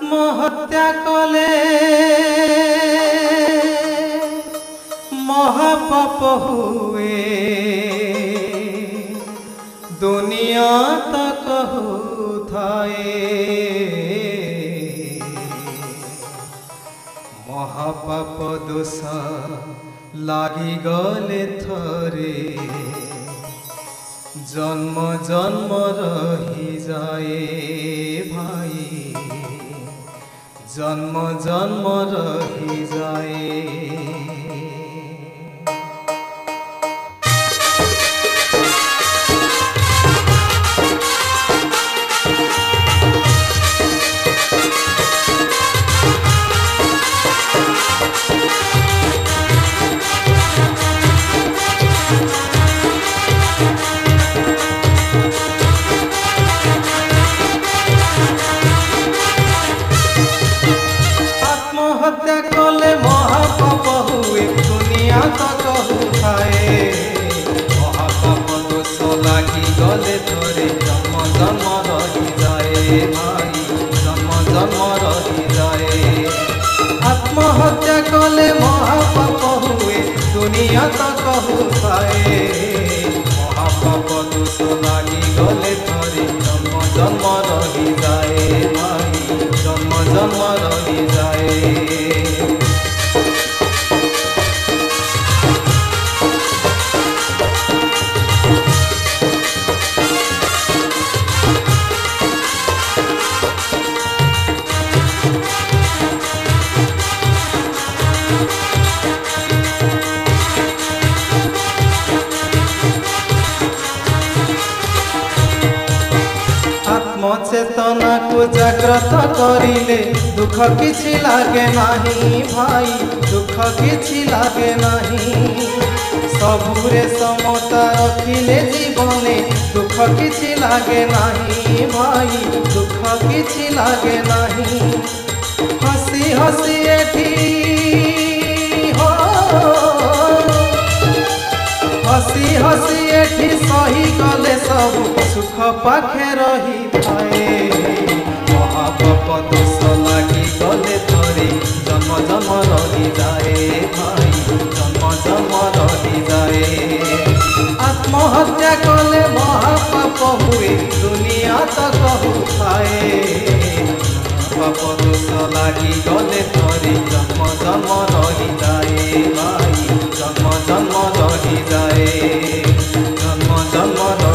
आत्महत्या कले महापाप हुए दुनिया तक थाए महापाप दोष लागी गले थरे जन्म जन्म रही जाए भाई जन्म जन्म रही जाए। आत्महत्या कले महापाप हुए दुनिया तक थाए महापाप दोष लागी गले थोड़े जन्म जन्म रही जाए भाई जन्म जन्म रही जाए। आत्महत्या कले महापाप हुए दुनिया तक थाए महापाप दोष लागी गले थोड़े जन्म जन्म रही जाए भाई जन्म जन्म रही जाए। चेतना को जागृत करिले दुख किछि लागे नहीं भाई दुख किछि लागे नहीं सबुरे समता रखिले जीवने दुख किछि लागे नहीं भाई दुख किछि लागे नहीं हसी हसी एठी हो हसी हसी एठी सही गले सब सुख पाखे रही थाए महापाप दोष लागी गले थोड़े जन्म जन्म रही जाए भाई जन्म जन्म रही जाए। आत्महत्या कले महापाप हुए दुनिया तक थाए पाप दोष लागी गले थोड़े जन्म जन्म रही जाए भाई जन्म जन्म रही जाए जन्म जन्म